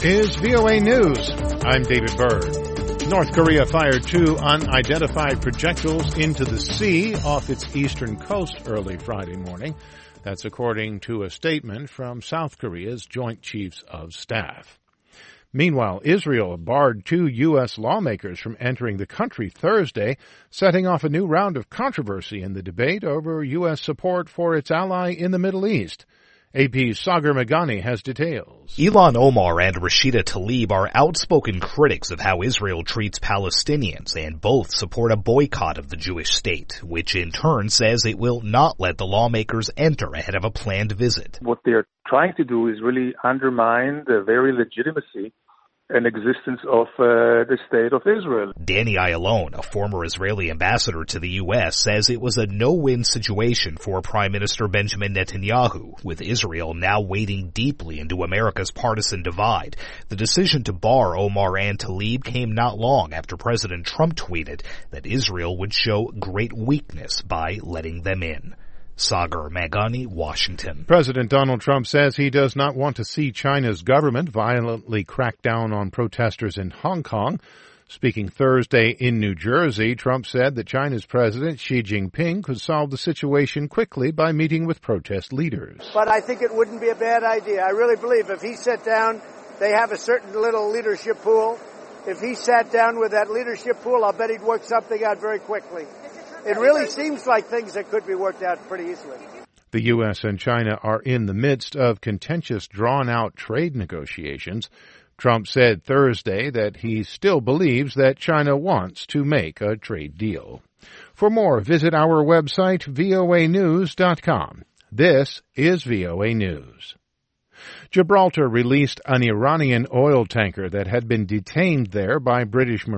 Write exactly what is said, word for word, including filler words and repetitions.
Is V O A News. I'm David Byrd. North Korea fired two unidentified projectiles into the sea off its eastern coast early Friday morning. That's according to a statement from South Korea's Joint Chiefs of Staff. Meanwhile, Israel barred two U S lawmakers from entering the country Thursday, setting off a new round of controversy in the debate over U S support for its ally in the Middle East. A P's Sagar Meghani has details. Ilhan Omar and Rashida Tlaib are outspoken critics of how Israel treats Palestinians, and both support a boycott of the Jewish state, which in turn says it will not let the lawmakers enter ahead of a planned visit. What they're trying to do is really undermine the very legitimacy and existence of uh, the state of Israel. Danny Ayalon, a former Israeli ambassador to the U S, says it was a no-win situation for Prime Minister Benjamin Netanyahu, with Israel now wading deeply into America's partisan divide. The decision to bar Omar and Tlaib came not long after President Trump tweeted that Israel would show great weakness by letting them in. Sagar Meghani, Washington. President Donald Trump says he does not want to see China's government violently crack down on protesters in Hong Kong. Speaking Thursday in New Jersey, Trump said that China's President Xi Jinping could solve the situation quickly by meeting with protest leaders. But I think it wouldn't be a bad idea. I really believe if he sat down, they have a certain little leadership pool. If he sat down with that leadership pool, I'll bet he'd work something out very quickly. It really seems like things that could be worked out pretty easily. The U S and China are in the midst of contentious, drawn-out trade negotiations. Trump said Thursday that he still believes that China wants to make a trade deal. For more, visit our website, V O A news dot com. This is V O A News. Gibraltar released an Iranian oil tanker that had been detained there by British Marines.